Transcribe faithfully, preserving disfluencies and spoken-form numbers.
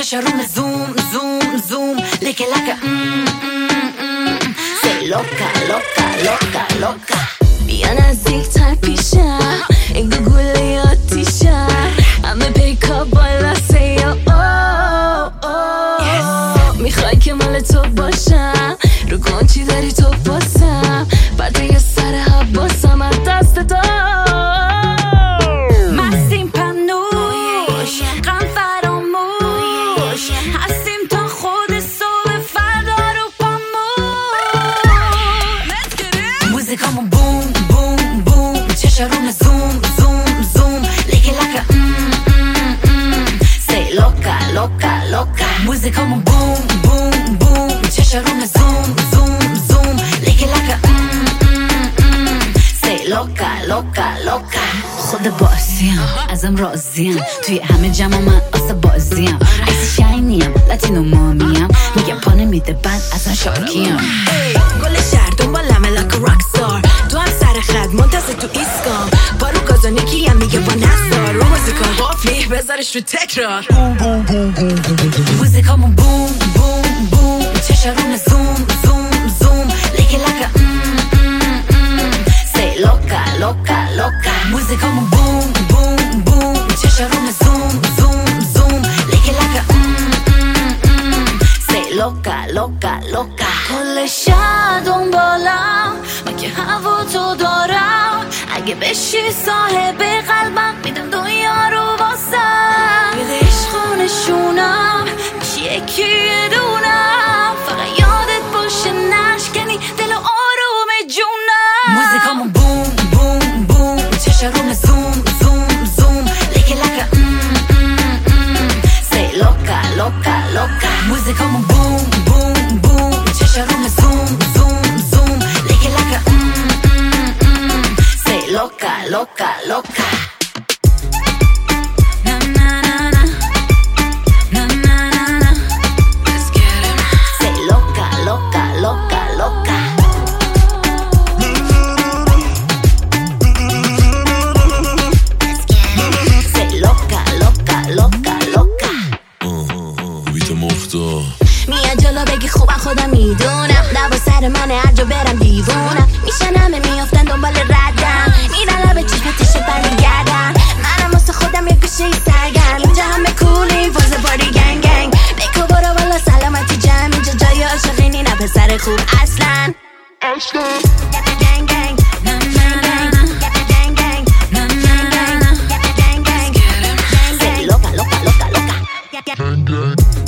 چشا روم زوم زوم زوم لیکه لکه سی لوکا لوکا لوکا لوکا. بیا نزدیک تر پیشم این گوگوله آتیشم همه پیکا بالا سی میخوای که مال تو باشم رو کنچی داری تو باسم بعد یه سر حباسم از دست تو مستیم پنوش غم فراموش هستیم تا خود صبح فردا رو پاموش موزیکامون بوم بوم بوم چشا روم زوم زوم زوم لیکه لکه سی لوکا لوکا لوکا. موزیکامون بوم بوم بوم چشا روم زوم زوم زوم لیکه لکه سی لوکا لوکا لوکا. خود بازیم ازم راضیم توی همه جمع من آسه بازیم ایسی شاینیم لاتینو مامیم میگم پانه میده بعد ازم شاکیم گل شهر دنبالمه لکه راکستار تو هم سر خد منتظر تو ایسکام پارو گازانی کی هم میگه با نستار رو موزیکا وافلی بذارش رو تکرار موزیکامون بوم بوم بوم چشا روم زوم زوم زوم لیکه لکه سی لوکا لوکا لوکا. موزیکامون بوم بوم بوم چشا روم زوم زوم زوم لیکه لکه سی لوکا لوکا لوکا. کل شب دنبالم من که هوا تو دارم اگه بشی صاحب قلبم میدم دنیا رو واسم بیده عشقانشونم میشی یکی دونم فقط یادت باشه نشکنی دل و آروم جونم. موزیکامون بوم بوم بوم چشا روم زوم زوم زوم لیکه لکه سی لوکا لوکا لوکا. موزیکامون بوم بوم بوم چشا روم زوم زوم زوم لیکه لکه سی لوکا لوکا لوکا. میاد جلو بگی خوبم خودم میدونم دوا سر منه هر جا برم دیوونم میشن همه میافتن دنبال ردم میرن لبه چشمتش برمیگردم منم واسه خودم یه گوشه سرگرم اینجا همه کولیم فاز پاری گنگ گنگ بکو برو بالا سلامتی جمع اینجا جای عاشقینی نه پسر خوب اصلا اصلا گنگ گنگ Loca, loca, loca, loca.